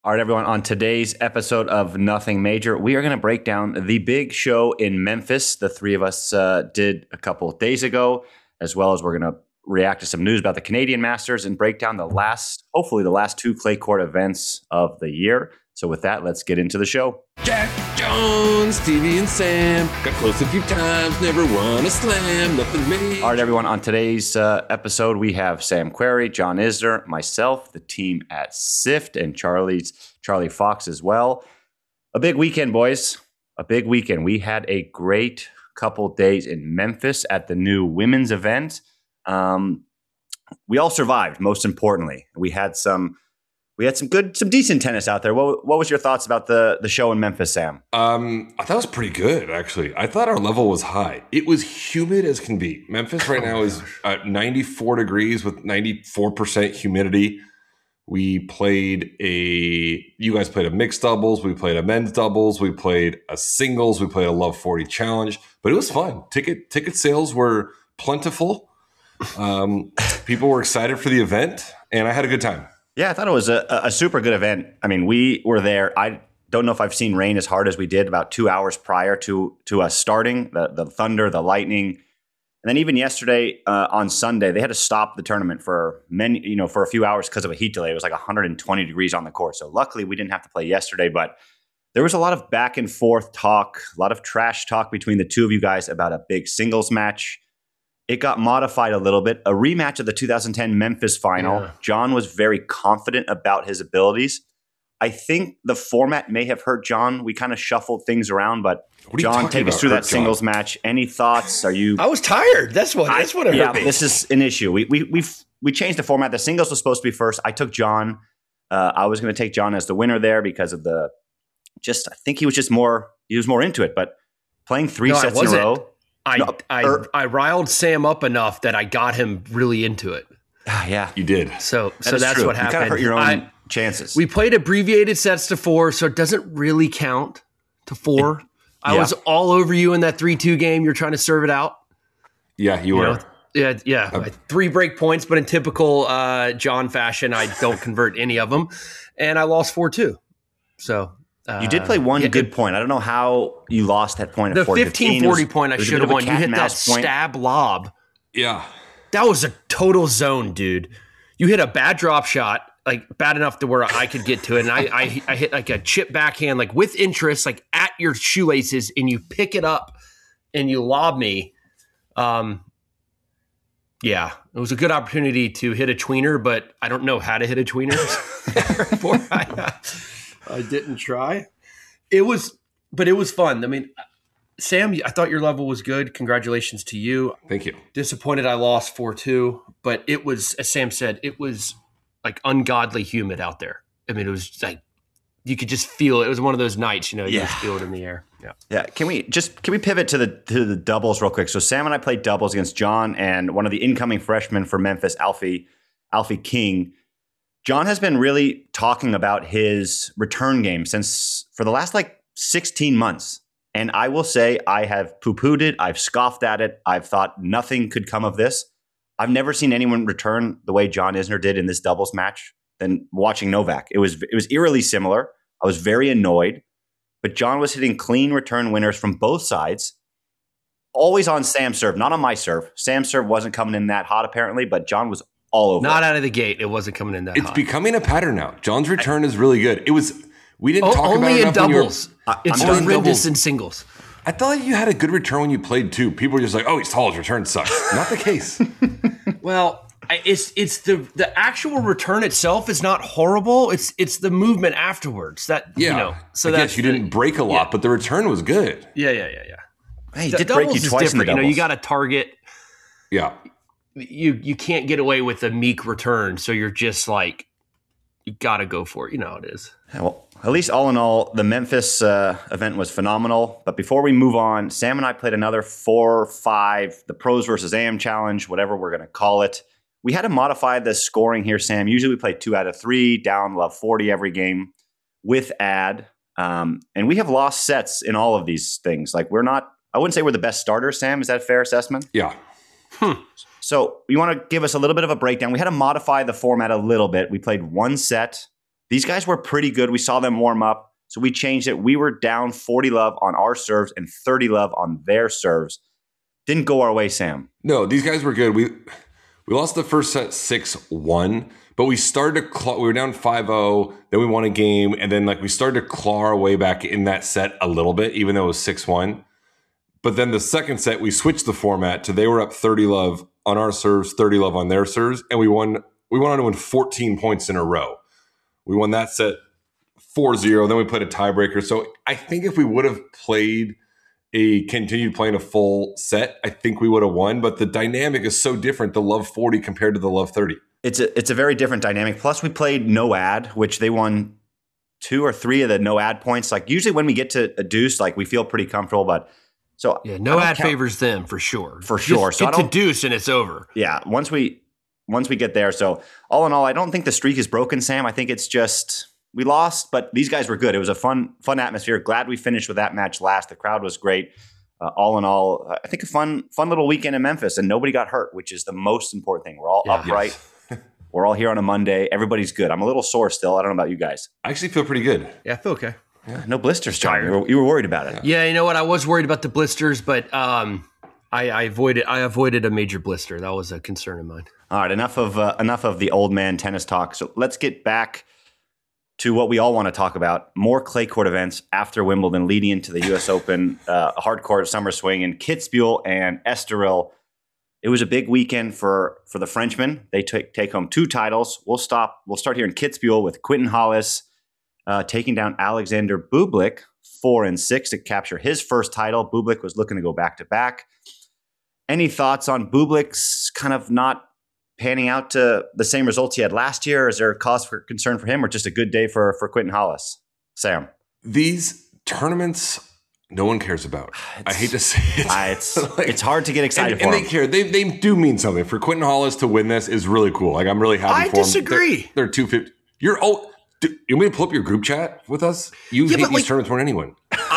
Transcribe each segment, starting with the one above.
All right, everyone, on today's episode of Nothing Major, we are going to break down the big show in Memphis. The three of us did a couple of days ago, as well as we're going to react to some news about the Canadian Masters and break down hopefully the last two clay court events of the year. So with that, let's get into the show. Jack Jones, Stevie and Sam, got close a few times, never won a slam, nothing major. All right, everyone, on today's episode, we have Sam Querrey, John Isner, myself, the team at SIFT, and Charlie Fox as well. A big weekend, boys. A big weekend. We had a great couple days in Memphis at the new women's event. We all survived, most importantly. We had some decent tennis out there. What was your thoughts about the show in Memphis, Sam? I thought it was pretty good, actually. I thought our level was high. It was humid as can be. Memphis right now is at 94 degrees with 94% humidity. You guys played a mixed doubles. We played a men's doubles. We played a singles. We played a Love 40 challenge. But it was fun. Ticket sales were plentiful. People were excited for the event, and I had a good time. Yeah, I thought it was a super good event. I mean, we were there. I don't know if I've seen rain as hard as we did about 2 hours prior to us starting, the thunder, the lightning. And then even yesterday on Sunday, they had to stop the tournament for a few hours because of a heat delay. It was like 120 degrees on the court. So luckily we didn't have to play yesterday, but there was a lot of back and forth talk, a lot of trash talk between the two of you guys about a big singles match. It got modified a little bit. A rematch of the 2010 Memphis final. Yeah. John was very confident about his abilities. I think the format may have hurt John. We kind of shuffled things around, but John, take us through that singles match. Any thoughts? I was tired. That's what it hurt me. This is an issue. We changed the format. The singles was supposed to be first. I took John. I was going to take John as the winner there because of I think he was more into it, but playing three sets in a row. I riled Sam up enough that I got him really into it. Yeah, you did. So that's true. what happened. You kind of hurt your own chances. We played abbreviated sets to 4, so it doesn't really count to 4. I was all over you in that 3-2 game. You're trying to serve it out. Yeah, you were. Yeah. 3 break points, but in typical John fashion, I don't convert any of them, and I lost 4-2. So. You did play one good point. I don't know how you lost that point. The 15-40 point I should have won. You hit that stab lob. Yeah. That was a total zone, dude. You hit a bad drop shot, like bad enough to where I could get to it. And I hit like a chip backhand, like with interest, like at your shoelaces, and you pick it up and you lob me. Yeah, it was a good opportunity to hit a tweener, but I don't know how to hit a tweener. Therefore, I didn't try. It was fun. I mean, Sam, I thought your level was good. Congratulations to you. Thank you. Disappointed I lost 4-2, but it was, as Sam said, it was like ungodly humid out there. I mean, it was like you could just feel it. It was one of those nights, you just feel it in the air. Yeah. Yeah. Can we pivot to the doubles real quick? So Sam and I played doubles against John and one of the incoming freshmen for Memphis, Alfie King. John has been really talking about his return game for the last 16 months. And I will say I have poo-pooed it. I've scoffed at it. I've thought nothing could come of this. I've never seen anyone return the way John Isner did in this doubles match than watching Novak. It was eerily similar. I was very annoyed. But John was hitting clean return winners from both sides. Always on Sam's serve, not on my serve. Sam's serve wasn't coming in that hot apparently, but John was all over. Not out of the gate. It wasn't coming in that hot. It's becoming a pattern now. John's return is really good. We didn't talk about it only in enough doubles. It's horrendous in singles. I thought you had a good return when you played too. People were just like, "Oh, he's tall. His return sucks." Not the case. Well, it's the actual return itself is not horrible. It's the movement afterwards So that's you didn't break a lot, but the return was good. Yeah. Hey, he did break you twice in the doubles. You got to target. Yeah. You can't get away with a meek return, so you're just like, you got to go for it. You know how it is. Yeah, well, at least all in all, the Memphis event was phenomenal. But before we move on, Sam and I played another 4 or 5, the Pros versus AM Challenge, whatever we're going to call it. We had to modify the scoring here, Sam. Usually we play 2 out of 3, down Love 40 every game with ad. And we have lost sets in all of these things. I wouldn't say we're the best starters, Sam. Is that a fair assessment? Yeah. So you want to give us a little bit of a breakdown. We had to modify the format a little bit. We played 1 set These guys were pretty good. We saw them warm up, so we changed it. We were down 40 love on our serves and 30 love on their serves. Didn't go our way, Sam. No, these guys were good. We lost the first set 6-1, but we started to claw. We were down 5-0, then we won a game, and then we started to claw our way back in that set a little bit, even though it was 6-1. But then the second set, we switched the format to they were up 30 love on our serves, 30 love on their serves, and we went on to win 14 points in a row. We won that set 4-0, then we played a tiebreaker. So I think if we would have continued playing a full set, I think we would have won. But the dynamic is so different, the love 40 compared to the love 30. It's a very different dynamic. Plus, we played no ad, which they won 2 or 3 of the no ad points. Usually when we get to a deuce, we feel pretty comfortable. But so yeah, no ad favors them for sure. For sure. So get to deuce and it's over. Yeah, once we get there. So all in all, I don't think the streak is broken, Sam. I think it's just we lost, but these guys were good. It was a fun atmosphere. Glad we finished with that match last. The crowd was great. All in all, I think a fun little weekend in Memphis, and nobody got hurt, which is the most important thing. We're all upright. Yes. We're all here on a Monday. Everybody's good. I'm a little sore still. I don't know about you guys. I actually feel pretty good. Yeah, I feel okay. Yeah, no blisters, John. You were worried about it. Yeah, you know what? I was worried about the blisters, but I avoided a major blister. That was a concern of mine. All right, enough of the old man tennis talk. So let's get back to what we all want to talk about: more clay court events after Wimbledon, leading into the U.S. Open, hard court summer swing in Kitzbühel and Estoril. It was a big weekend for the Frenchmen. They take home 2 titles. We'll start here in Kitzbühel with Quentin Halys taking down Alexander Bublik 4-6 to capture his first title. Bublik was looking to go back-to-back. Any thoughts on Bublik's kind of not panning out to the same results he had last year? Is there a cause for concern for him, or just a good day for Quentin Halys? Sam? These tournaments, no one cares about. I hate to say it. It's hard to get excited for and them. they care. They do mean something. For Quentin Halys to win this is really cool. I'm really happy for him. I disagree. They're 250. You're old. You want me to pull up your group chat with us? You hate these tournaments more than anyone.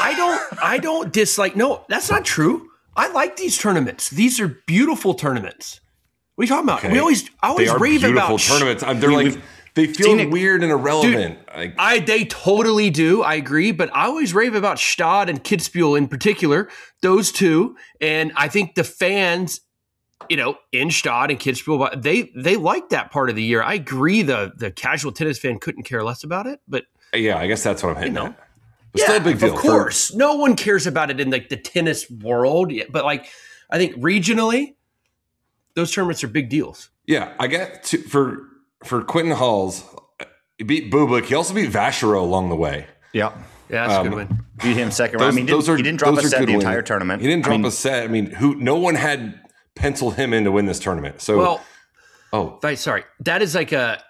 I don't dislike. No, that's not true. I like these tournaments. These are beautiful tournaments. What are you talking about? Okay. I always rave about beautiful tournaments. They feel weird and irrelevant. Dude, they totally do. I agree, but I always rave about Stade and Kitzbühel in particular. Those two, and I think the fans, in Stade and Kitzbühel, they like that part of the year. I agree. The casual tennis fan couldn't care less about it, but yeah, I guess that's what I'm hitting at. But still a big deal. Of course, no one cares about it in the tennis world, but I think regionally, those tournaments are big deals. Yeah, I get for Quentin Halys, he beat Bublik. He also beat Vachereau along the way. Yeah. Yeah, that's a good win. Beat him second round. He didn't drop a set the entire tournament. He didn't drop a set. No one had penciled him in to win this tournament. So, sorry. That is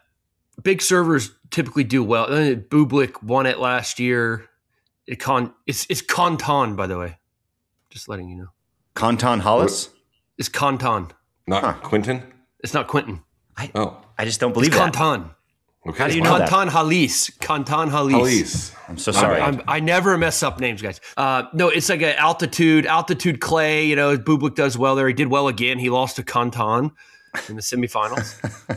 big servers typically do well. Bublik won it last year. It's Conton, by the way. Just letting you know. Conton Halys? It's Conton. Not Quentin? It's not Quentin. I just don't believe that. Conton. Okay. How do you know Conton that? Halys. Conton Halys. I'm so sorry. I never mess up names, guys. No, it's like an altitude clay. Bublik does well there. He did well again. He lost to Conton in the semifinals.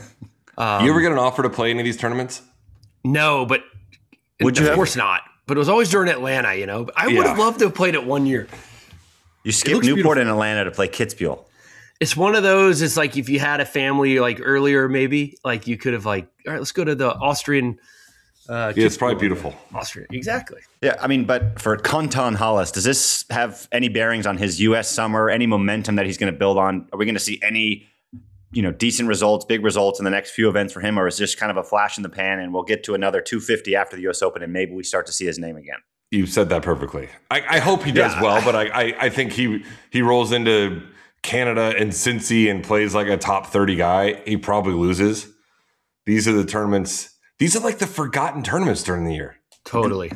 You ever get an offer to play any of these tournaments? No, but would you? Of course not. But it was always during Atlanta, But I would have loved to have played it one year. You skipped Newport and Atlanta to play Kitzbühel. It's one of those. It's like if you had a family earlier, maybe you could have all right, let's go to the Austrian. It's probably beautiful. Austria, exactly. Yeah, but for Conton Halys, does this have any bearings on his U.S. summer? Any momentum that he's going to build on? Are we going to see any, decent results, big results in the next few events for him, or is this kind of a flash in the pan and we'll get to another 250 after the U.S. Open and maybe we start to see his name again? You said that perfectly. I hope he does well, but I think he rolls into Canada and Cincy and plays like a top 30 guy. He probably loses. These are the tournaments. These are like the forgotten tournaments during the year. Totally.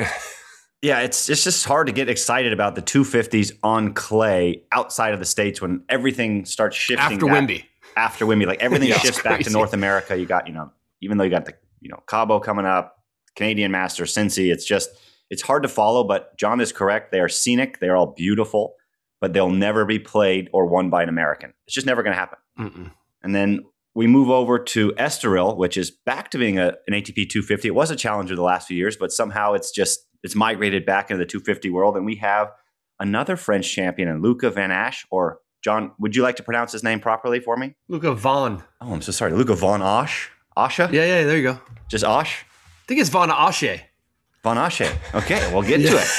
Yeah, it's just hard to get excited about the 250s on clay outside of the States when everything starts shifting. After Wemby, everything shifts back to North America. You got, even though you got the, Cabo coming up, Canadian Masters, Cincy, it's hard to follow, but John is correct. They are scenic. They are all beautiful, but they'll never be played or won by an American. It's just never going to happen. Mm-mm. And then we move over to Estoril, which is back to being an ATP 250. It was a challenger the last few years, but somehow it's migrated back into the 250 world. And we have another French champion in Luca Van Asch, or John, would you like to pronounce his name properly for me? Luca Von. Oh, I'm so sorry. Luca Von Asch? Asha? Yeah, there you go. Just Asch? I think it's Von Asche. Von Asche. Okay, we'll get to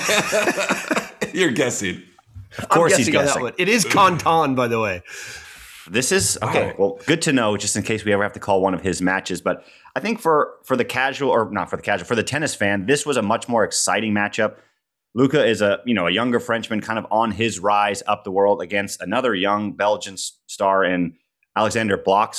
it. You're guessing. Of course he's guessing. On that one. It is Canton, by the way. This is okay. Right. Well, good to know, just in case we ever have to call one of his matches. But I think for the casual, or not for the casual, for the tennis fan, this was a much more exciting matchup. Luca is a younger Frenchman, kind of on his rise up the world against another young Belgian star in Alexander Blocks,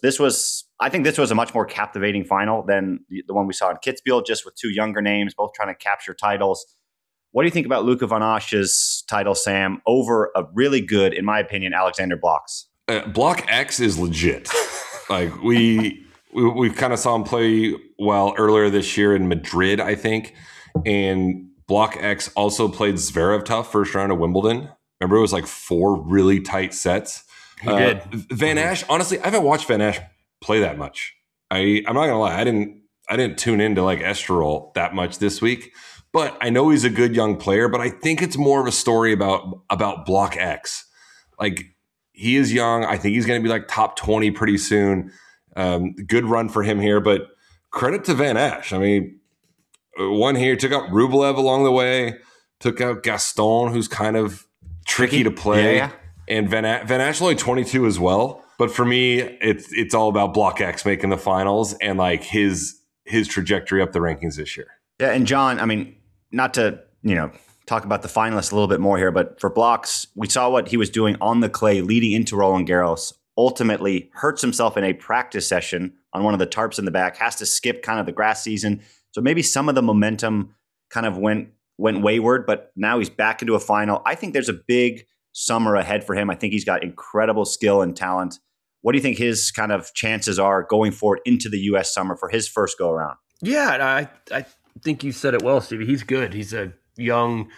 I think this was a much more captivating final than the one we saw in Kitzbühel, just with two younger names, both trying to capture titles. What do you think about Luca Van Asch's title, Sam, over a really good, in my opinion, Alexander Blocks? Block X is legit. Like we kind of saw him play well earlier this year in Madrid, I think. And Block X also played Zverev tough first round of Wimbledon. Remember, it was like 4 really tight sets. He did. Van Asch, honestly, I haven't watched Van Asch play that much. I'm not gonna lie, I didn't tune into like Estoril that much this week. But I know he's a good young player. But I think it's more of a story about Block X. Like, he is young. I think he's going to be like top 20 pretty soon. Good run for him here. But credit to Van Asch. I mean, one here, took out Rublev along the way, took out Gaston, who's kind of tricky to play. Yeah. And Van Asch only 22 as well. But for me, it's all about Block X making the finals and like his trajectory up the rankings this year. Yeah, and John, I mean, not to, talk about the finalists a little bit more here, but for Blocks, we saw what he was doing on the clay leading into Roland Garros, ultimately hurts himself in a practice session on one of the tarps in the back, has to skip kind of the grass season. So maybe some of the momentum kind of went wayward, but now he's back into a final. I think there's a big summer ahead for him. I think he's got incredible skill and talent. What do you think his kind of chances are going forward into the U.S. summer for his first go around? Yeah, I think you said it well, Stevie. He's good. He's a young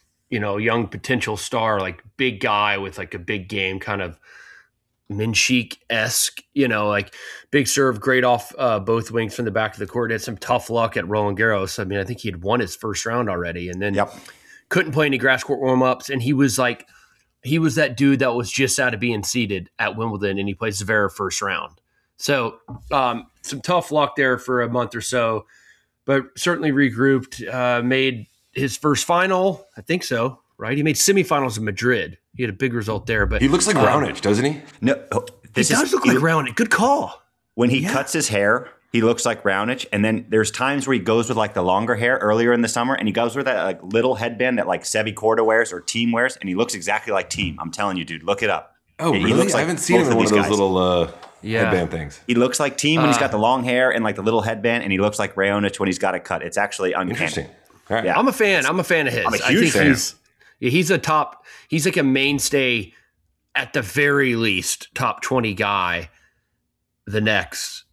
potential star, like big guy with like a big game, kind of Minchik-esque, like big serve, great off both wings from the back of the court. Had some tough luck at Roland Garros. I mean, I think he had won his first round already, and then couldn't play any grass court warm-ups. And he was that dude that was just out of being seeded at Wimbledon, and he plays Zverev first round. So some tough luck there for a month or so, but certainly regrouped, made his first final. I think so, right? He made semifinals in Madrid. He had a big result there. But he looks like Raonic, doesn't he? No, he does look like Raonic. Good call. When he cuts his hair, he looks like Raonic. And then there's times where he goes with like the longer hair earlier in the summer, and he goes with that like little headband that like Sebi Korda wears or Team wears, and he looks exactly like Team. I'm telling you, dude, look it up. Oh, really? He looks like I haven't seen him in one of those little headband things. He looks like Team when he's got the long hair and like the little headband, and he looks like Raonic when he's got it cut. It's actually uncanny. Interesting. All right. Yeah. I'm a fan of his. I'm a huge fan. He's like a mainstay, at the very least, top 20 guy the next,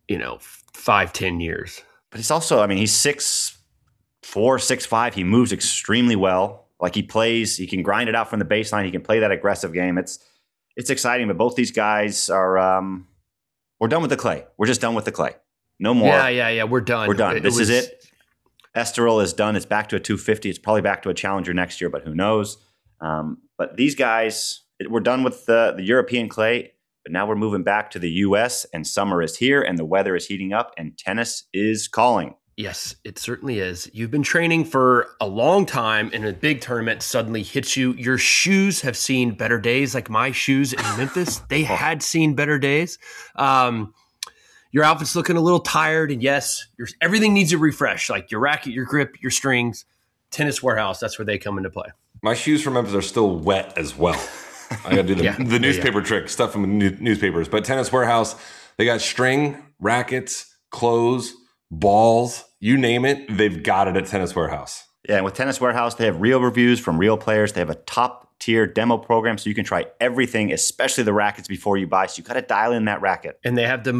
5-10 years. But it's also, I mean, he's 6'4", 6'5". He moves extremely well. Like he can grind it out from the baseline. He can play that aggressive game. It's exciting, but both these guys are, we're done with the clay. We're just done with the clay. No more. Yeah. We're done. We're done. This is it. Estoril is done. It's back to a 250. It's probably back to a challenger next year, but who knows? But these guys, we're done with the European clay, but now we're moving back to the U.S., and summer is here, and the weather is heating up, and tennis is calling. Yes, it certainly is. You've been training for a long time, and a big tournament suddenly hits you. Your shoes have seen better days, like my shoes in Memphis. They had seen better days. Your outfit's looking a little tired, and yes, everything needs a refresh, like your racket, your grip, your strings. Tennis Warehouse, that's where they come into play. My shoes from Memphis are still wet as well. I got to do the newspaper trick, stuff from newspapers. But Tennis Warehouse, they got string, rackets, clothes, balls, you name it, they've got it at Tennis Warehouse. Yeah, and with Tennis Warehouse, they have real reviews from real players. They have a top-tier demo program, so you can try everything, especially the rackets, before you buy. So you got to dial in that racket. And they have the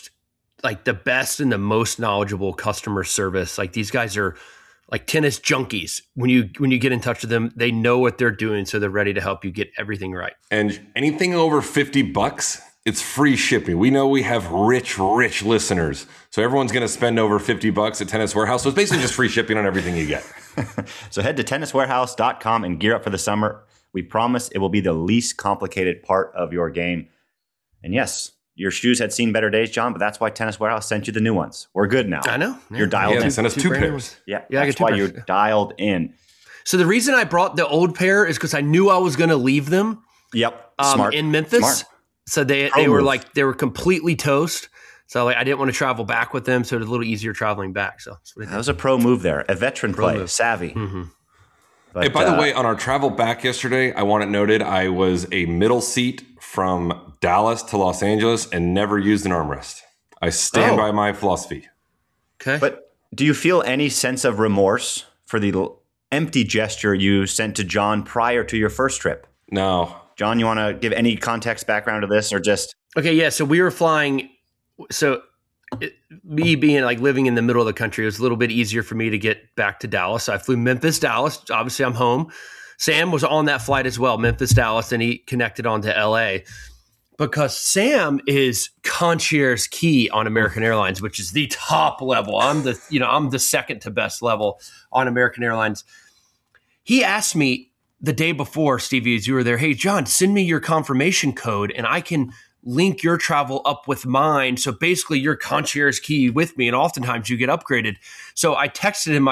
best and the most knowledgeable customer service. Like, these guys are like tennis junkies. When you get in touch with them, they know what they're doing, so they're ready to help you get everything right. And anything over $50, It's free shipping. We know we have rich listeners. So everyone's going to spend over $50 at Tennis Warehouse. So it's basically just free shipping on everything you get. So head to tenniswarehouse.com and gear up for the summer. We promise it will be the least complicated part of your game. And yes, your shoes had seen better days, John, but that's why Tennis Warehouse sent you the new ones. We're good now. I know. You're dialed in. Send us 2 pairs. Yeah, I that's got 2 why pairs. you're dialed in. So the reason I brought the old pair is because I knew I was going to leave them Yep, smart. in Memphis. Smart. So they were completely toast. So I didn't want to travel back with them, so it was a little easier traveling back. So that's what I did. That was a pro move there. A veteran play. move. Savvy. Mm-hmm. But, Hey, by the way, on our travel back yesterday, I want it noted I was a middle seat from Dallas to Los Angeles and never used an armrest. I stand by my philosophy. Okay. But do you feel any sense of remorse for the empty gesture you sent to John prior to your first trip? No. John, you want to give any context background to this or just? Okay, yeah. So we were flying. So me being like living in the middle of the country, it was a little bit easier for me to get back to Dallas. So I flew Memphis, Dallas. Obviously, I'm home. Sam was on that flight as well, Memphis, Dallas, and he connected on to LA because Sam is concierge key on American Airlines, which is the top level. I'm the second to best level on American Airlines. He asked me the day before, Stevie, as you were there, hey, John, send me your confirmation code and I can link your travel up with mine. So basically you're concierge key with me. And oftentimes you get upgraded. So I texted him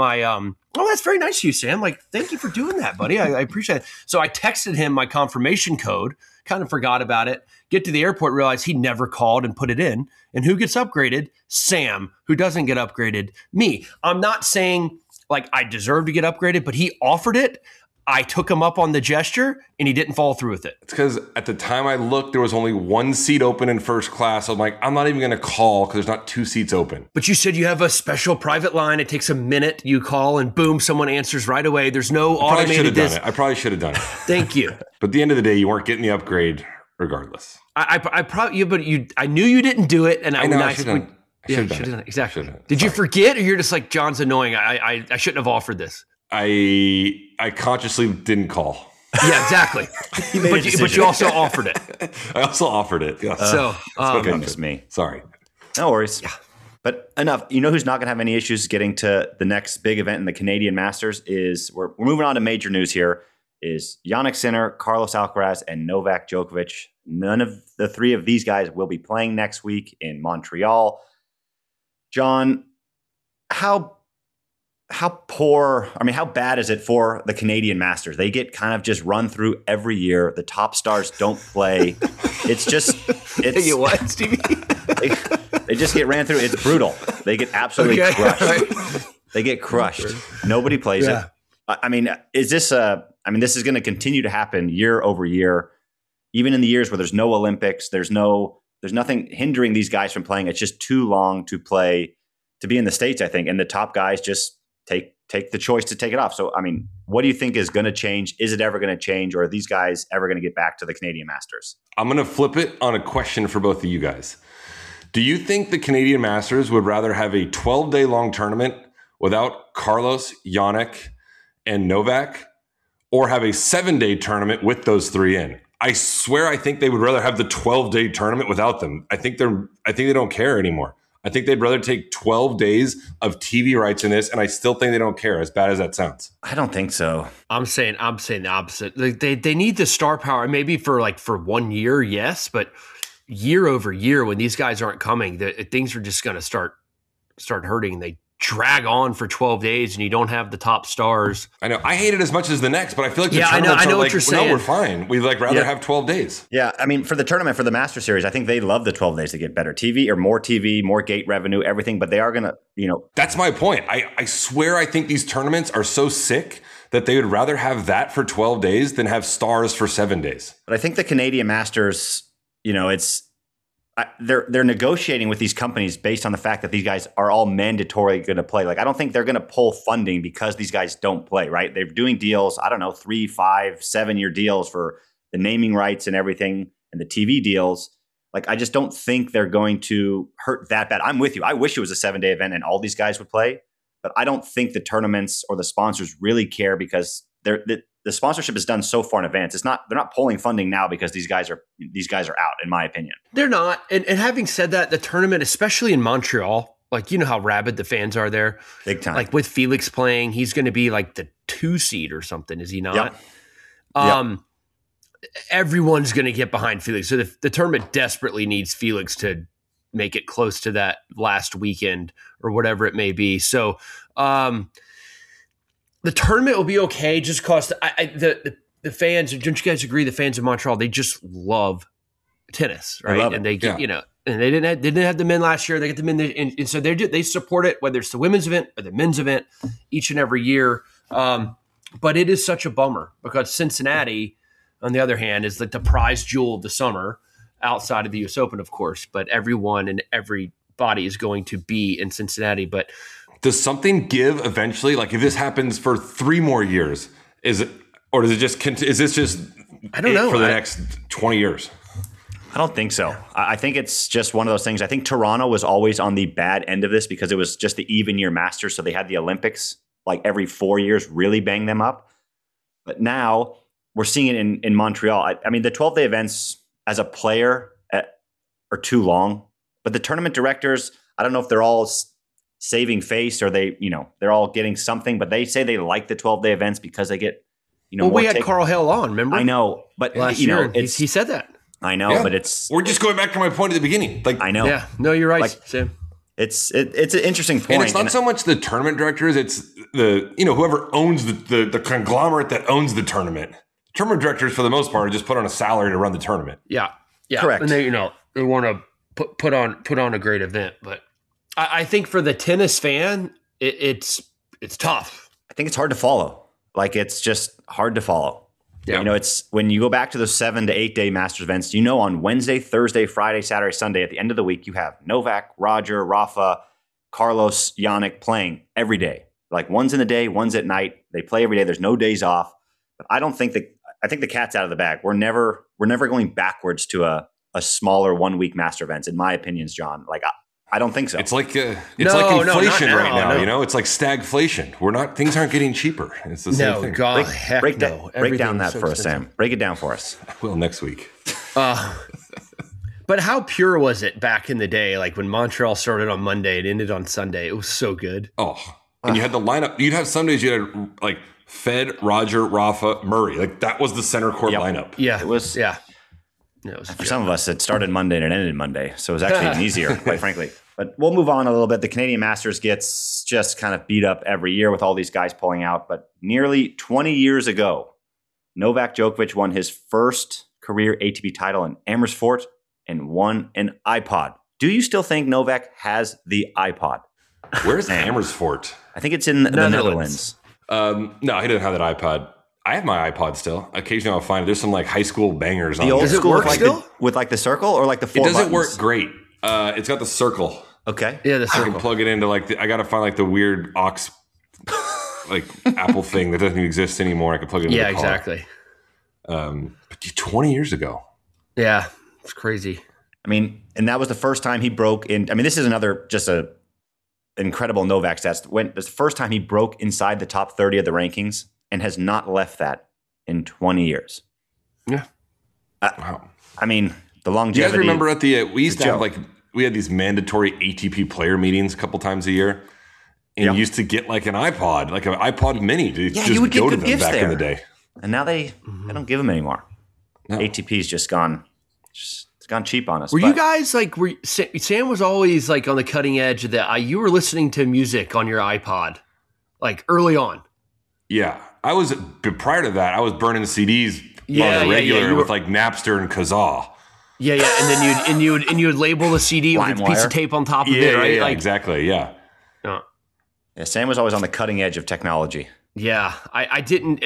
oh, that's very nice of you, Sam. Like, thank you for doing that, buddy. I appreciate it. So I texted him my confirmation code, kind of forgot about it, get to the airport, realized he never called and put it in. And who gets upgraded? Sam. Who doesn't get upgraded? Me. I'm not saying like I deserve to get upgraded, but he offered it. I took him up on the gesture and he didn't follow through with it. It's because at the time I looked, there was only 1 seat open in first class. I'm like, I'm not even going to call because there's not 2 seats open. But you said you have a special private line. It takes a minute. You call and boom, someone answers right away. There's no automated. I probably should have done it. Thank you. But at the end of the day, you weren't getting the upgrade regardless. I probably, but I knew you didn't do it, and I know I should have done it. should have done it. Exactly. Did you forget, or you're just like, John's annoying? I shouldn't have offered this. I consciously didn't call. Yeah, exactly. but you also offered it. I also offered it. Yeah. So, Goodness me. Sorry. No worries. Yeah. But enough. You know who's not going to have any issues getting to the next big event in the Canadian Masters is we're moving on to major news here is Jannik Sinner, Carlos Alcaraz, and Novak Djokovic. None of the 3 of these guys will be playing next week in Montreal. John, how bad is it for the Canadian Masters? They get kind of just run through every year. The top stars don't play. It's you what, Stevie? They just get ran through. It's brutal. They get absolutely crushed. Right. They get crushed. Nobody plays it. I mean, this is going to continue to happen year over year, even in the years where there's no Olympics. There's nothing hindering these guys from playing. It's just too long to play, to be in the States, I think. And the top guys just take the choice to take it off. So, I mean, what do you think is going to change? Is it ever going to change? Or are these guys ever going to get back to the Canadian Masters? I'm going to flip it on a question for both of you guys. Do you think the Canadian Masters would rather have a 12-day long tournament without Carlos, Jannik, and Novak, or have a 7-day tournament with those 3 in? I swear I think they would rather have the 12-day tournament without them. I think they don't care anymore. I think they'd rather take 12 days of TV rights in this, and I still think they don't care, as bad as that sounds. I don't think so. I'm saying the opposite. They need the star power. Maybe for 1 year, yes, but year over year, when these guys aren't coming, things are just going to start hurting. They drag on for 12 days, and you don't have the top stars. I know. I hate it as much as the next, but I feel like the I tournaments know are what like, you're saying. no, we're fine. We'd rather have 12 days. Yeah, I mean, for the tournament, for the Master Series, I think they love the 12 days to get better TV, more gate revenue, everything. But they are going to, That's my point. I swear I think these tournaments are so sick that they would rather have that for 12 days than have stars for 7 days. But I think the Canadian Masters, they're negotiating with these companies based on the fact that these guys are all mandatorily going to play. Like, I don't think they're going to pull funding because these guys don't play, right? They're doing deals, 3, 5, 7-year deals for the naming rights and everything and the TV deals. Like, I just don't think they're going to hurt that bad. I'm with you. I wish it was a 7-day event and all these guys would play, but I don't think the tournaments or the sponsors really care because the sponsorship is done so far in advance. They're not pulling funding now because these guys are out, in my opinion. They're not. And having said that, the tournament, especially in Montreal, like, you know how rabid the fans are there. Big time. Like with Felix playing, he's going to be like the 2 seed or something, is he not? Yep. Everyone's going to get behind Felix. So the tournament desperately needs Felix to make it close to that last weekend or whatever it may be. So the tournament will be okay just because the fans, don't you guys agree, the fans of Montreal, they just love tennis, right? Love it. And they get, and they didn't have the men last year. They get the men, and so they support it, whether it's the women's event or the men's event, each and every year. But it is such a bummer because Cincinnati, on the other hand, is like the prize jewel of the summer outside of the U.S. Open, of course. But everyone and everybody is going to be in Cincinnati. But does something give eventually? Like if this happens for 3 more years, is this just I don't know for the next 20 years? I don't think so. I think it's just one of those things. I think Toronto was always on the bad end of this because it was just the even year Masters. So they had the Olympics like every 4 years really bang them up. But now we're seeing it in Montreal. I mean, the 12-day events as a player are too long. But the tournament directors, I don't know if they're all saving face or they're all getting something. But they say they like the 12-day events because they get, well, we had Carl Hale on, remember? I know. But, last year, he said that. I know, but we're just going back to my point at the beginning. Like I know. Yeah, no, you're right, Sam. It's an interesting point. And it's not so much the tournament directors, it's the whoever owns the conglomerate that owns the tournament. Tournament directors, for the most part, are just put on a salary to run the tournament. Yeah. Correct. And they want to put on a great event. But I think for the tennis fan, it's tough. I think it's hard to follow. Like it's just hard to follow. Yeah. It's when you go back to those 7 to 8 day Masters events, on Wednesday, Thursday, Friday, Saturday, Sunday, at the end of the week, you have Novak, Roger, Rafa, Carlos, Yannick playing every day. Like one's in the day, one's at night. They play every day. There's no days off. But I think the cat's out of the bag. We're never going backwards to a smaller 1 week Master events, in my opinions, John. Like I don't think so. It's like inflation right now. No. It's like stagflation. Things aren't getting cheaper. It's the same thing. God, break down that for us, Sam. Break it down for us. I will next week. But how pure was it back in the day? Like when Montreal started on Monday, it ended on Sunday. It was so good. Oh, and you had the lineup. You'd have Sundays. You had like Fed, Roger, Rafa, Murray. Like that was the center court lineup. Yeah, it was. Yeah. No, it was for some of us, it started Monday and it ended Monday. So it was actually even easier, quite frankly. But we'll move on a little bit. The Canadian Masters gets just kind of beat up every year with all these guys pulling out. But nearly 20 years ago, Novak Djokovic won his first career ATP title in Amersfoort and won an iPod. Do you still think Novak has the iPod? Where's Amersfoort? I think it's in the Netherlands. No, he doesn't have that iPod. I have my iPod still. Occasionally I'll find it. There's some like high school bangers on it. The old school work still? With like the circle or like the 4 buttons? It doesn't buttons? work great. It's got the circle. Okay. Yeah, the I circle. can plug it into I got to find like the weird aux like Apple thing that doesn't even exist anymore. I can plug it into the car. Exactly. But 20 years ago. Yeah, it's crazy. I mean, and that was the first time he broke in. I mean, this is another just a incredible Novak stats. It's the first time he broke inside the top 30 of the rankings and has not left that in 20 years. Yeah. Wow. I mean, the longevity. You guys remember at we used to have joke. we had these mandatory ATP player meetings a couple times a year. And you used to get like an iPod, like an iPod mini to just you would go get to good them gifts back there. in the day. And now they don't give them anymore. No. ATP's just gone. It's gone cheap on us. Were you guys like? Sam was always like on the cutting edge of that. You were listening to music on your iPod, like early on. Yeah, I was. Prior to that, I was burning CDs on the regular with like Napster and Kazaa. Yeah, and then you would label the CD with a piece of tape on top of it, right? Yeah, like, exactly. Yeah. Yeah, Sam was always on the cutting edge of technology. Yeah, I didn't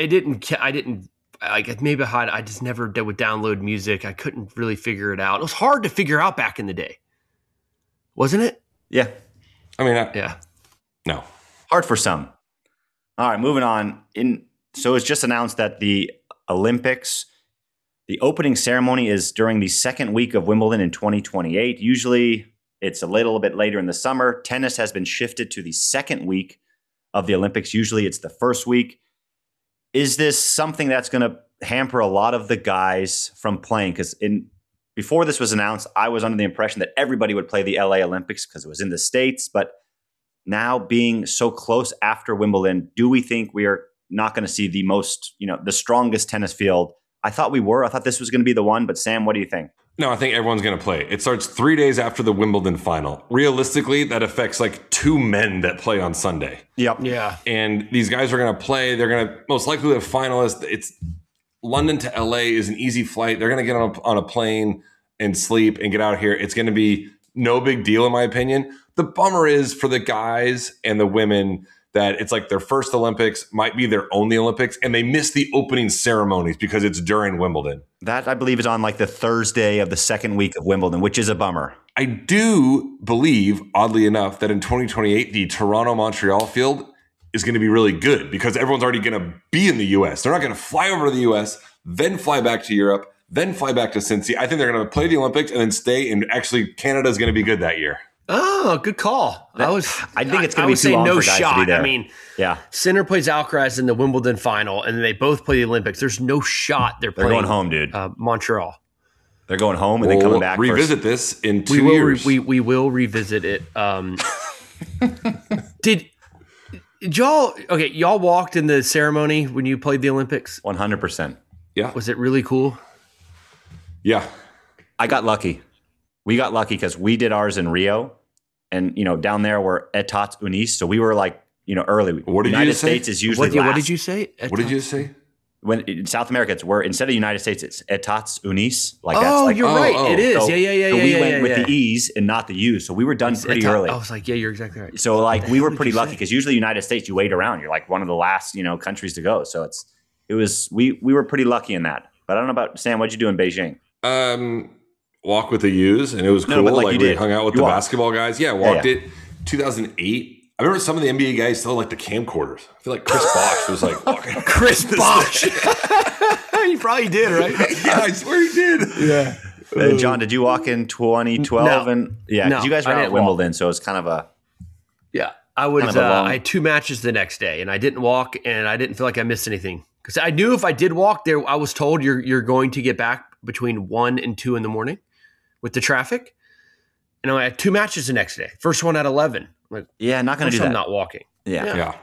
like maybe I just never would download music. I couldn't really figure it out. It was hard to figure out back in the day, wasn't it? Yeah. I mean, Yeah. No. Hard for some. All right, moving on. So it's just announced that the Olympics, the opening ceremony is during the second week of Wimbledon in 2028. Usually it's a little bit later in the summer. Tennis has been shifted to the second week of the Olympics. Usually it's the first week. is this something that's going to hamper a lot of the guys from playing? Because before this was announced, I was under the impression that everybody would play the LA Olympics because it was in the States. But now being so close after Wimbledon, do we think we are not going to see the strongest tennis field? I thought we were. I thought this was going to be the one. But Sam, what do you think? No, I think everyone's going to play. It starts 3 days after the Wimbledon final. Realistically, that affects like 2 men that play on Sunday. Yep. Yeah. And these guys are going to play. They're going to most likely be a finalist. It's London to LA is an easy flight. They're going to get on a plane and sleep and get out of here. It's going to be no big deal, in my opinion. The bummer is for the guys and the women that it's like their first Olympics, might be their only Olympics, and they miss the opening ceremonies because it's during Wimbledon. That, I believe, is on like the Thursday of the second week of Wimbledon, which is a bummer. I do believe, oddly enough, that in 2028, the Toronto-Montreal field is going to be really good because everyone's already going to be in the U.S. They're not going to fly over to the U.S., then fly back to Europe, then fly back to Cincy. I think they're going to play the Olympics and then stay, and actually Canada is going to be good that year. Oh, good call. I think it's going to be too long for guys to be there. I mean, yeah. Sinner plays Alcaraz in the Wimbledon final, and then they both play the Olympics. There's no shot they're playing. They're going home, dude. Montreal. They're going home and then coming back. Revisit this in 2 years. We will revisit it. Did y'all walked in the ceremony when you played the Olympics? 100%. Yeah. Was it really cool? Yeah. I got lucky. We got lucky because we did ours in Rio, and down there we're Etats Unis, so we were like early. What did United you say? States is usually last. What did you say? What did you say? When in South America, we're instead of United States, it's Etats Unis. Like that's Oh, like, you're right. It is. So, Yeah. So we went with the E's and not the U's, so we were done pretty early. I was like, yeah, you're exactly right. So like we were pretty lucky because usually United States you wait around. You're like one of the last countries to go. So we were pretty lucky in that. But I don't know about Sam. What'd you do in Beijing? Walk with the U's, and it was cool. No, but like we hung out with the walked. basketball guys. Yeah, walked it. 2008. I remember some of the NBA guys still like the camcorders. I feel like Chris Bosh was like walking. Chris Bosh. He probably did, right? Yeah, I swear he did. Yeah. John, did you walk in 2012? No. And because you guys were I out at didn't Wimbledon, so it's kind of a Yeah, I was. Kind of a long- I had 2 matches the next day, and I didn't walk, and I didn't feel like I missed anything because I knew if I did walk there, I was told you're going to get back between 1 and 2 in the morning with the traffic, and I had 2 matches the next day. First one at 11. I'm like, not going to do that. I'm not walking. Yeah.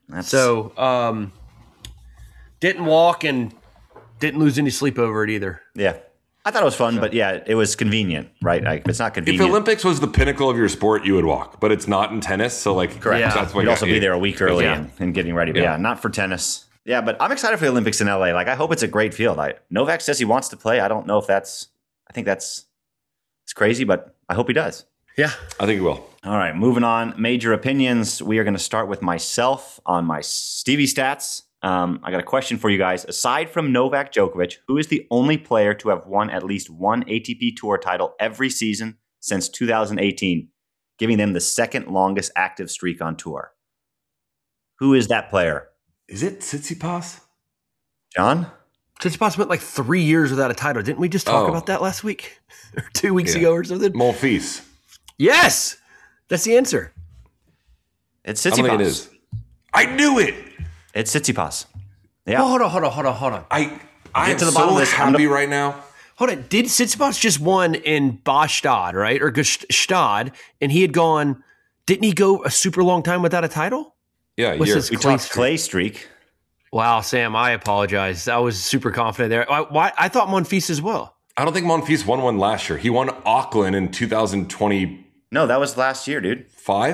So didn't walk and didn't lose any sleep over it either. Yeah. I thought it was fun, but it was convenient, right? Like, if it's not If convenient. Olympics was the pinnacle of your sport, you would walk, but it's not in tennis. So Correct. Yeah. That's why You'd also be there a week early Yeah. and getting ready. But Yeah. not for tennis. Yeah, but I'm excited for the Olympics in LA. Like, I hope it's a great field. Novak says he wants to play. I don't know if I think it's crazy, but I hope he does. Yeah. I think it will. All right, moving on. Major opinions. We are going to start with myself on my Stevie stats. I got a question for you guys. Aside from Novak Djokovic, who is the only player to have won at least one ATP Tour title every season since 2018, giving them the second longest active streak on tour? Who is that player? Is it Tsitsipas? John? Tsitsipas went like 3 years without a title. Didn't we just talk about that last week or 2 weeks ago or something? Monfils. Yes, that's the answer. It's I don't think it Tsitsipas. is. I knew it. It's Tsitsipas. Yeah. Oh, hold on. I'm to the bottom so of this. happy right now. Hold on. Did Tsitsipas just won in Bastad, right? Or Gstaad, and he had gone, didn't he go a super long time without a title? Yeah, What's year. his We clay talked streak? clay streak. Wow, Sam, I apologize. I was super confident there. I thought Monfils as well. I don't think Monfils won one last year. He won Auckland in 2025. No, that was last year, dude.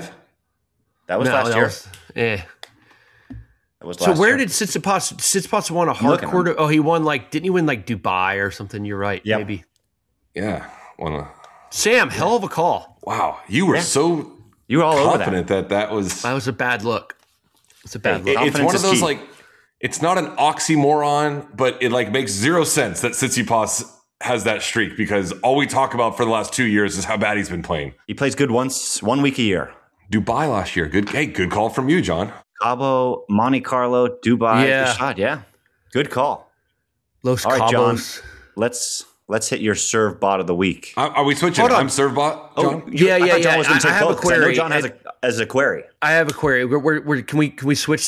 That was last year. That was So last where year. did Tsitsipas won a hard looking, quarter? Oh, he won didn't he win Dubai or something? You're right. Yep. Maybe. Yeah. Sam, hell of a call. Wow. You were so You were all over that. confident that was. That was a bad look. It's a bad look. It's Confidence one of is those key. it's not an oxymoron, but it makes zero sense that Tsitsipas has that streak because all we talk about for the last 2 years is how bad he's been playing. He plays good 1 week a year. Dubai last year. Good call from you, John. Cabo, Monte Carlo, Dubai, Yeah. Gstaad. Yeah. Good call. Los All right, Cabos. John. Let's hit your serve bot of the week. Are we switching? Hold on. I'm Servbot, John. Yeah, I thought John was going to I take have a both 'cause I know query. John has a query. I have a query. Can we switch, Sam?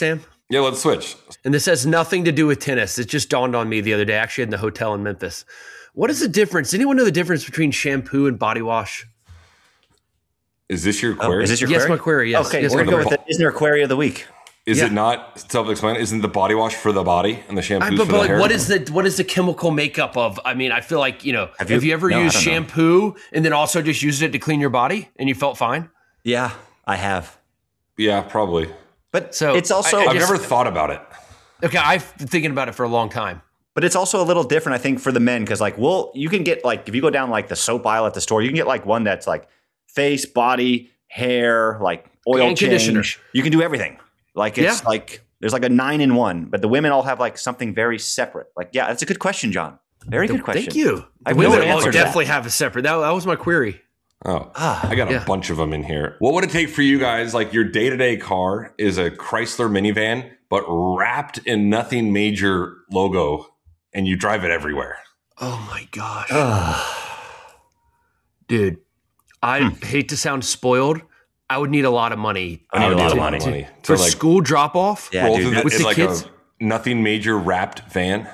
Yeah, let's switch. And this has nothing to do with tennis. It just dawned on me the other day, actually in the hotel in Memphis. What is the difference? Anyone know the difference between shampoo and body wash? Is this your query? Is this your Yes, query? my query, yes. Okay, Yes, we're my going to go query. with Isn't there a query of the week? Is Yeah. it not self-explanatory? Isn't the body wash for the body and the shampoo But for the like, hair? what is the chemical makeup of? I mean, I feel like Have you ever No, I used don't know. shampoo and then also just used it to clean your body and you felt fine? Yeah, I have. Yeah, probably. But So, it's also I I've just- never thought about it. Okay, I've been thinking about it for a long time. But it's also a little different, I think, for the men because, like, you can get like if you go down like the soap aisle at the store, you can get like one that's like face, body, hair, like oil And conditioner. change. You can do everything. Like it's like there's like a 9-in-1, but the women all have like something very separate. Like, yeah, that's a good question, John. Very good question. Thank you. I We know would the answer to definitely have a separate. That was my query. Oh, I got a yeah. bunch of them in here. What would it take for you guys? Like your day-to-day car is a Chrysler minivan, but wrapped in Nothing Major logo, and you drive it everywhere. Oh my gosh, dude! I hate to sound spoiled. I would need a lot of money. I need a lot of money. For to like school drop off. Yeah, roll dude, through the, with it's the like kids? a Nothing Major wrapped van.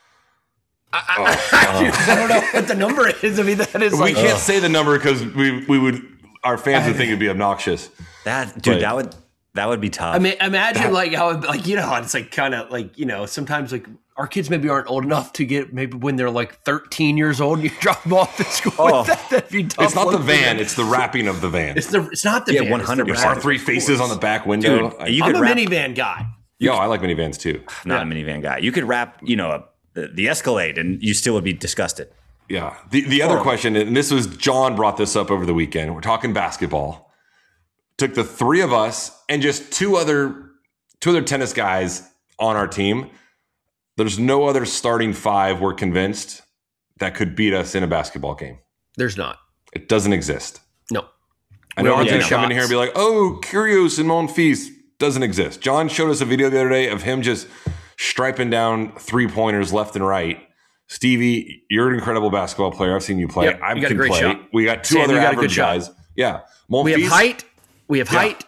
I don't know what the number is. I mean, that is We like can't say the number because we would our fans would think it'd be obnoxious. That dude, But- that would be tough. I mean, imagine like how like how it's like kind of like sometimes like our kids maybe aren't old enough to get maybe when they're like 13 years old and you drop them off at school. Oh. With that. That'd be tough. It's not the luck for van; them. it's the wrapping of the van. It's not the Yeah, van. it's the 100%. wrap. Our three faces on the back window. Dude, you I'm could a wrap, minivan guy. I like minivans too. not a minivan guy. You could wrap, the Escalade, and you still would be disgusted. Yeah. The other question, and this was John brought this up over the weekend. We're talking basketball. Took the three of us and just two other tennis guys on our team. There's no other starting five, we're convinced, that could beat us in a basketball game. There's not. It doesn't exist. No. I know all we're going take to come in here and shots. be like, oh, Kyrgios and Monfils doesn't exist. John showed us a video the other day of him just striping down three-pointers left and right. Stevie, you're an incredible basketball player. I've seen you play. Yep, I you got a can great play. shot. We got two Sam, other you got a good average shot. guys. Yeah. We have Monfils, height. We have height.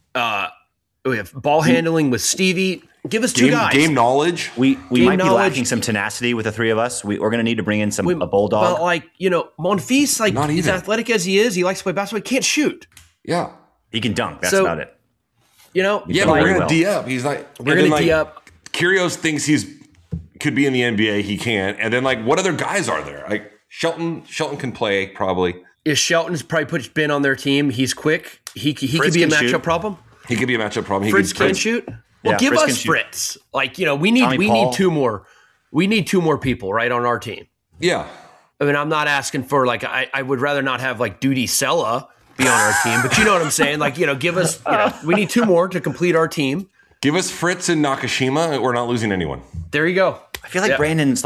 We have ball handling with Stevie. Give us two guys. game knowledge. We Game might be knowledge. lacking some tenacity with the three of us. We're going to need to bring in a But bulldog. like Monfils, like Not he's even. athletic as he is. He likes to play basketball. He can't shoot. Yeah. He can dunk. That's So- about it. Yeah, Very but we're going well. to D up. He's not. We're going to D up. Kyrgios thinks could be in the NBA. He can't. And then like, what other guys are there? Like Shelton can play probably. Is Shelton's probably put Ben on their team? He's quick. He could be a can matchup shoot. problem. He could be a matchup problem. He Fritz could can shoot. Well, Yeah, give Fritz can us shoot. Fritz. Like we need Tommy Paul. two more. We need two more people right on our team. Yeah. I mean, I'm not asking for like I would rather not have like Duty Sella be on our team, but you know what I'm saying? Like give us. We need two more to complete our team. Give us Fritz and Nakashima. We're not losing anyone. There you go. I feel like Yeah. Brandon's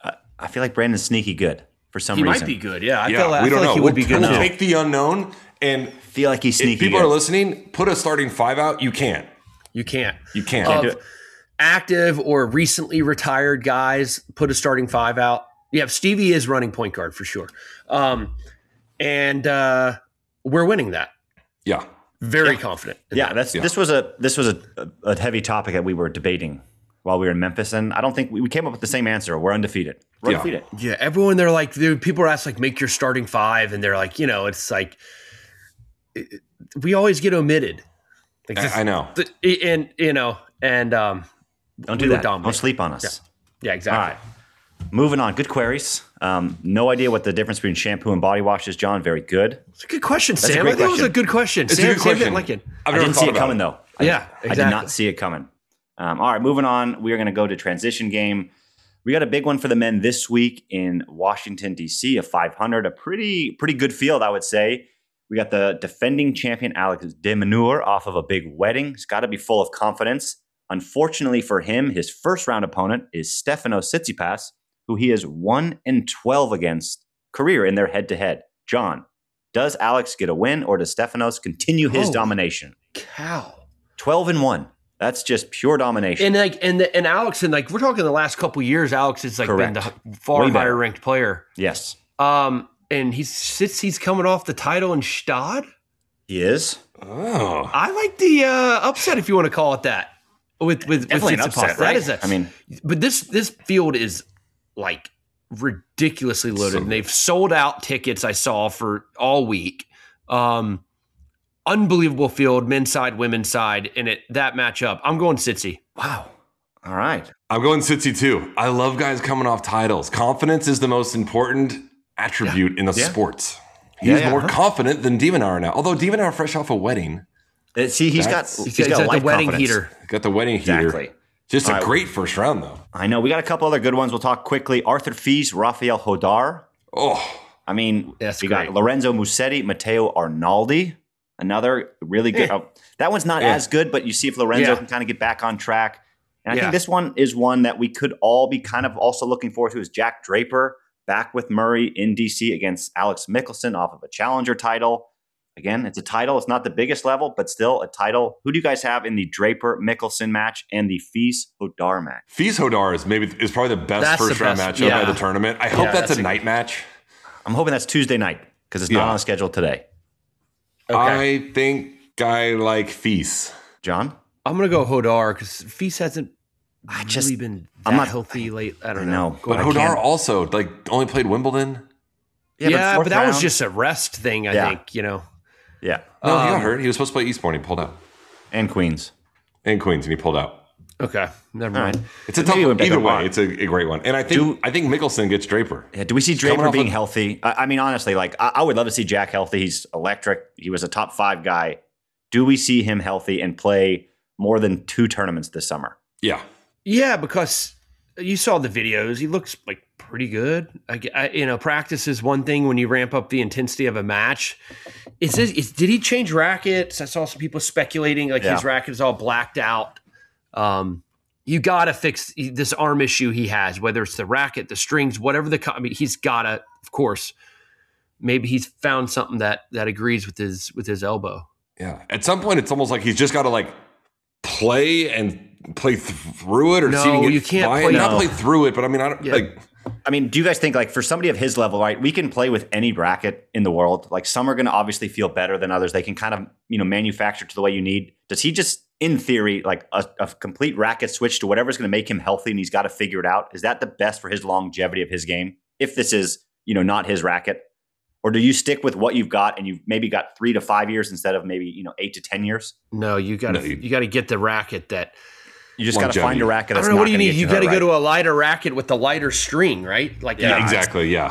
sneaky good for some He reason. might be good. Yeah, I Yeah, feel, I we feel don't like know. he would be good. We'll too. take the unknown. And I feel like he's sneaky if people good. are listening, put a starting five out. You can't. You can't. You can't. Of do it. active or recently retired guys, put a starting five out. Yeah, Stevie is running point guard for sure. And we're winning that. Yeah. Very confident. in Yeah, that. this was a heavy topic that we were debating while we were in Memphis, and I don't think we came up with the same answer. We're undefeated. We're Yeah. undefeated. Yeah, everyone they're like, people are asked like, make your starting five, and they're like, it's like we always get omitted. Like I know. and Don't We do would that. dominate. Don't sleep on us. yeah, All exactly. right. Moving on. Good queries. No idea what the difference between shampoo and body wash is, John. Very good. It's a good question, a Sam. great I think it was a question. good question. It's Sam, a good Sam question. didn't like it. I've I never didn't thought see it about coming, though. Yeah, I did exactly. not see it coming. All right, moving on. We are going to go to transition game. We got a big one for the men this week in Washington, D.C., a 500, a pretty good field, I would say. We got the defending champion, Alex de Minaur, off of a big wedding. He's got to be full of confidence. Unfortunately for him, his first round opponent is Stefanos Tsitsipas, who he is 1-12 against career in their head-to-head. John, does Alex get a win, or does Stefanos continue his Oh. domination? Cow. 12-1. That's just pure domination. And Alex, and like we're talking the last couple years, Alex has like Correct. been the far Way better. higher ranked player. Yes, And he's coming off the title in Stade. he is. Oh. I like the upset, if you want to call it that. with Definitely an Tsitsipas. upset, That right? is I mean, but this field is like ridiculously loaded, and they've sold out tickets. I saw for all week. Unbelievable field, men's side, women's side, and that matchup. I'm going Sitsi. wow. All right. I'm going Sitsi too. I love guys coming off titles. Confidence is the most important attribute in the sports. He's more confident than Demonauer now. Although Demonauer fresh off a wedding. See, he's got the wedding confidence. heater. Got the wedding heater. Exactly. Just a great first round, though. I know. We got a couple other good ones. We'll talk quickly. Arthur Fils, Rafael Hodar. Oh, I mean, That's we great. got Lorenzo Musetti, Matteo Arnaldi. Another really good. That one's not as good, but you see if Lorenzo can kind of get back on track. And I think this one is one that we could all be kind of also looking forward to is Jack Draper back with Murray in DC against Alex Mickelson off of a challenger title. Again, it's a title. It's not the biggest level, but still a title. Who do you guys have in the Draper-Mickelson match and the Fils-Hodar match? Fils-Hodar is probably the best first round matchup of the tournament. I hope that's a night match. I'm hoping that's Tuesday night because it's not on the schedule today. Okay. I think I like Fils. John? I'm going to go Hodar because Fils hasn't really been that healthy late. I don't know. But Hodar also only played Wimbledon. Yeah, but that was just a rest thing, I think, Yeah. No, he got hurt. He was supposed to play Eastbourne. He pulled out. And Queens. And he pulled out. Okay, never mind. Right. It's a tough one. Either way, it's a great one. And I think Mickelson gets Draper. Yeah, do we see Draper being healthy? I mean, honestly, I would love to see Jack healthy. He's electric. He was a top 5 guy. Do we see him healthy and play more than 2 tournaments this summer? Yeah. Yeah, because you saw the videos. He looks like pretty good. Practice is one thing when you ramp up the intensity of a match. Did he change rackets? I saw some people speculating his racket is all blacked out. You got to fix this arm issue he has, whether it's the racket, the strings, whatever he's got to, of course, maybe he's found something that agrees with his elbow. Yeah. At some point, it's almost like he's just got to play through it, or you can't not play through it. But I mean, I don't I mean, do you guys think for somebody of his level, right? We can play with any racket in the world. Some are going to obviously feel better than others. They can kind of manufacture to the way you need. Does he just, in theory, a complete racket switch to whatever's going to make him healthy, and he's got to figure it out? Is that the best for his longevity of his game? If this is not his racket, or do you stick with what you've got and you've maybe got 3 to 5 years instead of maybe 8 to 10 years? No, you got to get the racket that. You just got to find a racket. I don't know what do you need. You got to go to a lighter racket with the lighter string, right? Exactly. Yeah.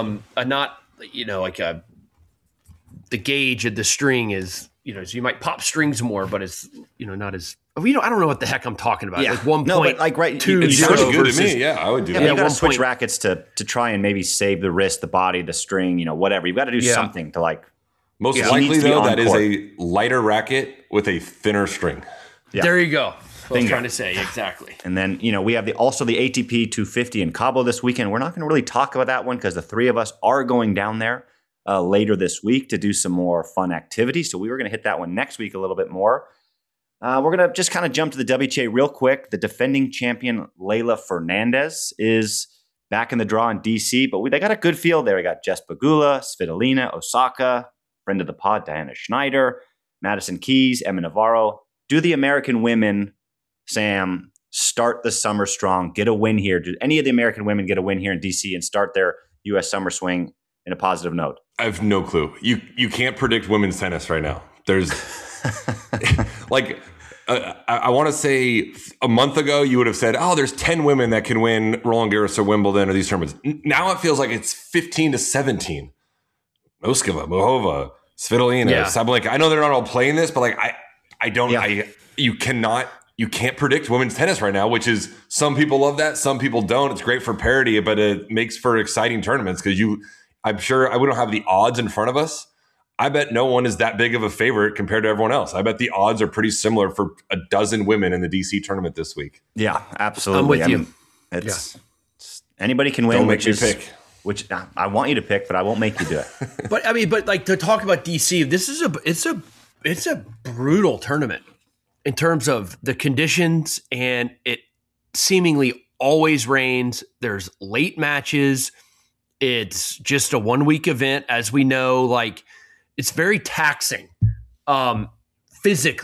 The gauge of the string is so you might pop strings more, but it's not as. I don't know what the heck I'm talking about. Yeah. 1.2. It sounds good to me. Yeah, I would do that. You got to switch rackets to try and maybe save the wrist, the body, the string, whatever. You've got to do something to Most likely though, that is a lighter racket with a thinner string. Yeah. There you go. What I was trying to say, exactly. And then, we have also the ATP 250 in Cabo this weekend. We're not going to really talk about that one because the 3 of us are going down there later this week to do some more fun activities. So we were going to hit that one next week a little bit more. We're going to just kind of jump to the WTA real quick. The defending champion, Leylah Fernandez, is back in the draw in DC, but they got a good field there. We got Jess Pegula, Svitolina, Osaka, friend of the pod, Diana Schneider, Madison Keys, Emma Navarro. Do the American women, Sam, start the summer strong, get a win here? Do any of the American women get a win here in DC and start their U.S. summer swing in a positive note? I have no clue. You can't predict women's tennis right now. There's I want to say a month ago you would have said, there's 10 women that can win Roland Garros or Wimbledon or these tournaments. Now it feels like it's 15 to 17. Moskova, Muhova, Svitolina, Sabalenka. I know they're not all playing this, but you can't predict women's tennis right now, which is, some people love that, some people don't. It's great for parity, but it makes for exciting tournaments because I'm sure we don't have the odds in front of us. I bet no one is that big of a favorite compared to everyone else. I bet the odds are pretty similar for a dozen women in the DC tournament this week. Yeah, absolutely. I'm with you. It's anybody can win. Don't make me pick. Which I want you to pick, but I won't make you do it. but to talk about DC, it's a brutal tournament in terms of the conditions, and it seemingly always rains. There's late matches. It's just a 1-week event, as we know. It's very taxing physically.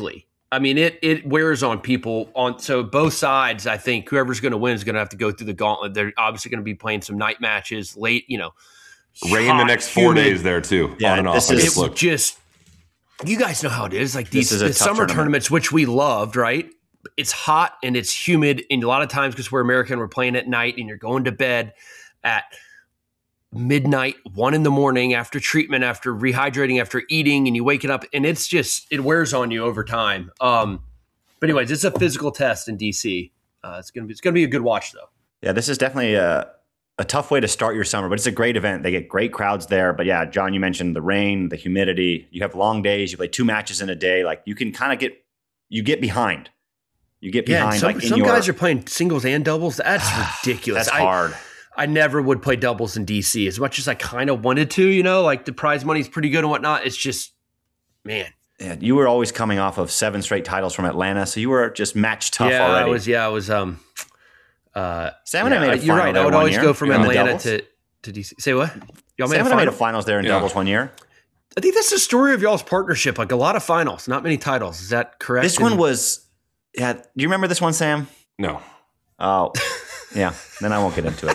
I mean, it wears on people so both sides. I think whoever's going to win is going to have to go through the gauntlet. They're obviously going to be playing some night matches late. Rain the next 4 days there too. Yeah, on and off. You guys know how it is. Like the tough summer tournaments, which we loved, right? It's hot and it's humid, and a lot of times because we're American, we're playing at night, and you're going to bed at midnight, 1 a.m. after treatment, after rehydrating, after eating, and you waking up, and it wears on you over time. But anyways, it's a physical test in DC. It's gonna be a good watch though. Yeah, this is definitely a tough way to start your summer, but it's a great event. They get great crowds there. But yeah, John, you mentioned the rain, the humidity. You have long days. You play 2 matches in a day. Like you can kind of get behind. You get behind. Some guys are playing singles and doubles. That's ridiculous. That's hard. I never would play doubles in DC as much as I kind of wanted to, like the prize money is pretty good and whatnot. It's just, man. Yeah, you were always coming off of 7 straight titles from Atlanta, so you were just match tough already. I was. Sam and I made a final. You're right. I would always go from Atlanta to DC. Say what? Sam and I made a finals there in doubles one year. I think that's the story of y'all's partnership. Like a lot of finals, not many titles. Is that correct? This one was. Yeah. Do you remember this one, Sam? No. Oh, yeah. Then I won't get into it.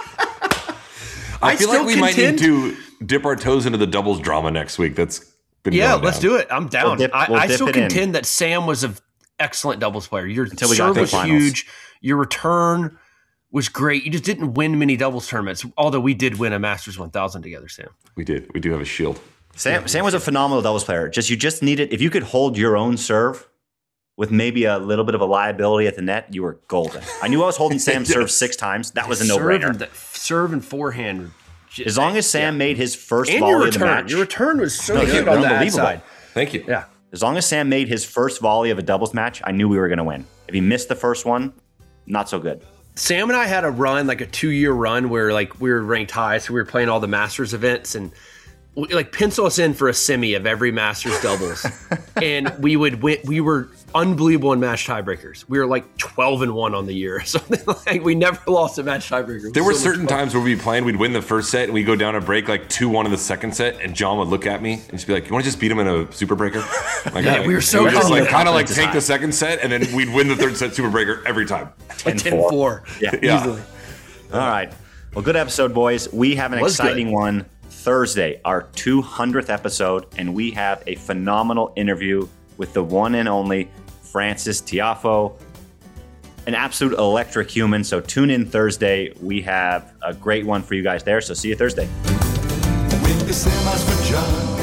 I feel like we might need to dip our toes into the doubles drama next week. That's been let's do it. I'm down. I still contend in. That Sam was an excellent doubles player. Your Until we serve got was huge. Your return was great. You just didn't win many doubles tournaments, although we did win a Masters 1000 together, Sam. We did. We do have a shield. Sam was a phenomenal doubles player. You just needed, if you could hold your own serve with maybe a little bit of a liability at the net, you were golden. I knew I was holding Sam's serve 6 times. That was a no-brainer. Serve and forehand. As long as Sam made his first volley of the match. Your return was so good on that side. Thank you. Yeah. As long as Sam made his first volley of a doubles match, I knew we were going to win. If he missed the first one, not so good. Sam and I had a run, like a 2-year run where we were ranked high, so we were playing all the Masters events, and pencil us in for a semi of every Masters doubles. And we would win. We were unbelievable in match tiebreakers. We were like 12-1 on the year. Something like we never lost a match tiebreaker. There were certain times where we'd be playing, we'd win the first set, and we'd go down a break like 2-1 in the second set, and John would look at me and just be like, "You want to just beat him in a super breaker?" Like, we were so just kind of take the second set, and then we'd win the third set super breaker every time. 10-4. Yeah. Easily. All right. Well, good episode, boys. We have an exciting one Thursday, our 200th episode, and we have a phenomenal interview with the one and only Frances Tiafoe, an absolute electric human. So tune in Thursday. We have a great one for you guys there. So see you Thursday. Win the semis for John,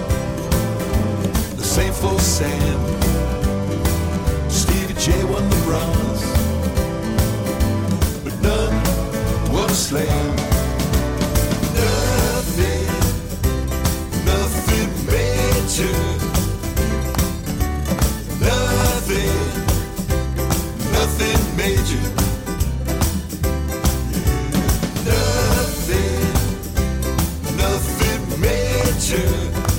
the same for Sam. Stevie J won the bronze, but none was a slam. Nothing major. Nothing major. Nothing major.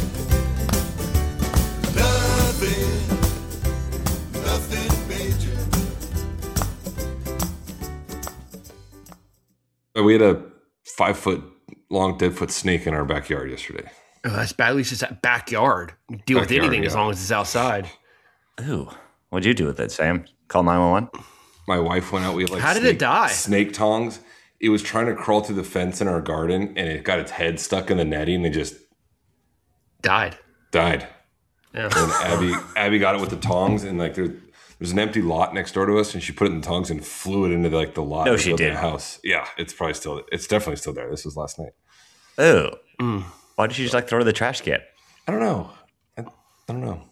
Nothing major. We had a 5-foot-long deadfoot snake in our backyard yesterday. Oh, that's bad. At least it's that backyard. You can deal with anything as long as it's outside. Ooh. What'd you do with it, Sam? Call 911? My wife went out. We had How did it die? Snake tongs. It was trying to crawl through the fence in our garden, and it got its head stuck in the netting and just died. Yeah. And Abby got it with the tongs, and there's an empty lot next door to us, and she put it in the tongs and flew it into the lot. No, she did. The house. Yeah, it's definitely still there. This was last night. Oh. Why did you just throw it in the trash can? I don't know. I don't know.